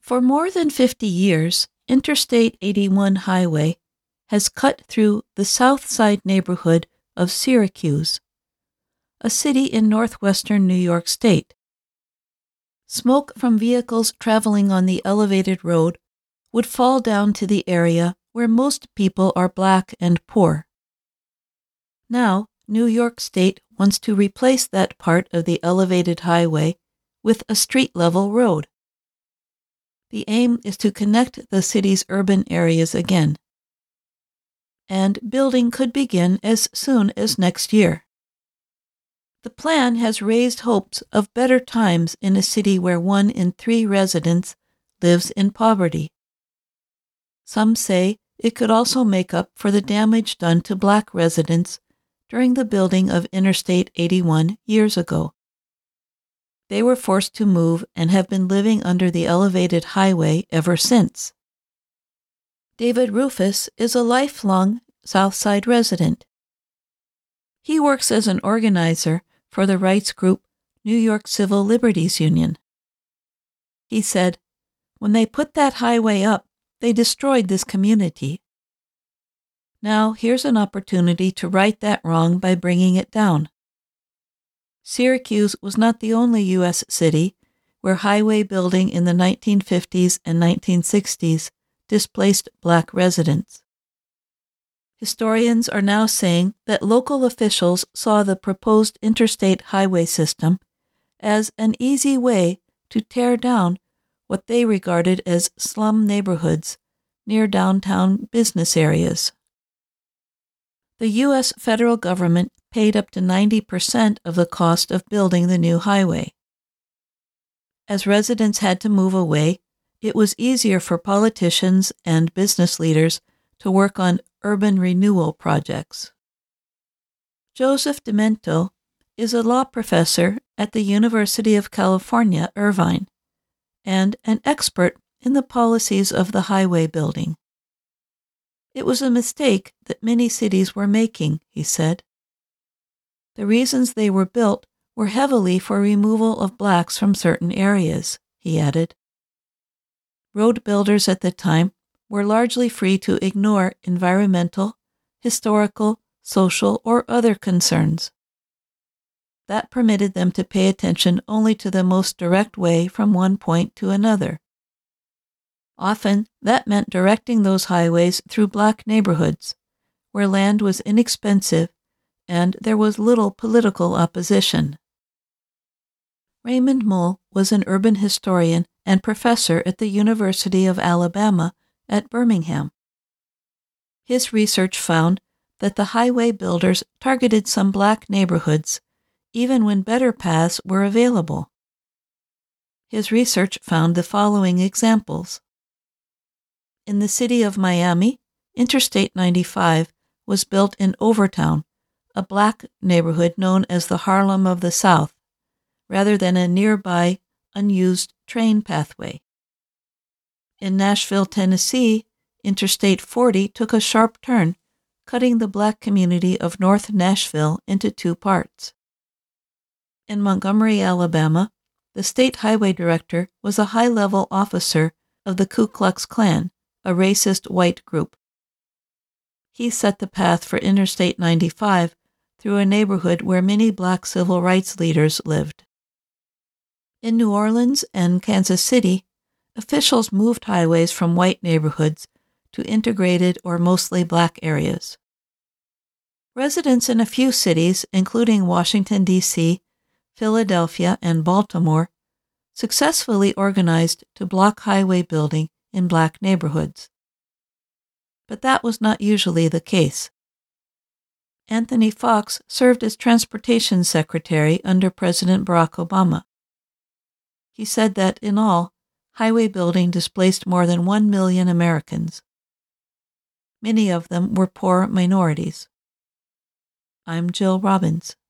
For more than 50 years, Interstate 81 highway has cut through the South Side neighborhood of Syracuse, a city in northwestern New York State. Smoke from vehicles traveling on the elevated road would fall down to the area where most people are black and poor. Now, New York State wants to replace that part of the elevated highway with a street-level road. The aim is to connect the city's urban areas again. And building could begin as soon as next year. The plan has raised hopes of better times in a city where 1 in 3 residents lives in poverty. Some say it could also make up for the damage done to black residents during the building of Interstate 81 years ago. They were forced to move and have been living under the elevated highway ever since. David Rufus is a lifelong Southside resident. He works as an organizer for the rights group New York Civil Liberties Union. He said, "When they put that highway up, they destroyed this community. Now here's an opportunity to right that wrong by bringing it down." Syracuse was not the only U.S. city where highway building in the 1950s and 1960s displaced black residents. Historians are now saying that local officials saw the proposed interstate highway system as an easy way to tear down what they regarded as slum neighborhoods near downtown business areas. The U.S. federal government paid up to 90% of the cost of building the new highway. As residents had to move away, it was easier for politicians and business leaders to work on urban renewal projects. Joseph Demento is a law professor at the University of California, Irvine, and an expert in the policies of the highway building. It was a mistake that many cities were making, he said. The reasons they were built were heavily for removal of blacks from certain areas, he added. Road builders at the time were largely free to ignore environmental, historical, social, or other concerns. That permitted them to pay attention only to the most direct way from one point to another. Often, that meant directing those highways through black neighborhoods, where land was inexpensive and there was little political opposition. Raymond Mull was an urban historian and professor at the University of Alabama at Birmingham. His research found that the highway builders targeted some black neighborhoods even when better paths were available. His research found the following examples. In the city of Miami, Interstate 95 was built in Overtown, a black neighborhood known as the Harlem of the South, rather than a nearby, unused train pathway. In Nashville, Tennessee, Interstate 40 took a sharp turn, cutting the black community of North Nashville into 2 parts. In Montgomery, Alabama, the state highway director was a high-level officer of the Ku Klux Klan, a racist white group. He set the path for Interstate 95 through a neighborhood where many black civil rights leaders lived. In New Orleans and Kansas City, officials moved highways from white neighborhoods to integrated or mostly black areas. Residents in a few cities, including Washington, D.C., Philadelphia, and Baltimore, successfully organized to block highway building in black neighborhoods. But that was not usually the case. Anthony Fox served as Transportation Secretary under President Barack Obama. He said that, in all, highway building displaced more than 1 million Americans. Many of them were poor minorities. I'm Jill Robbins.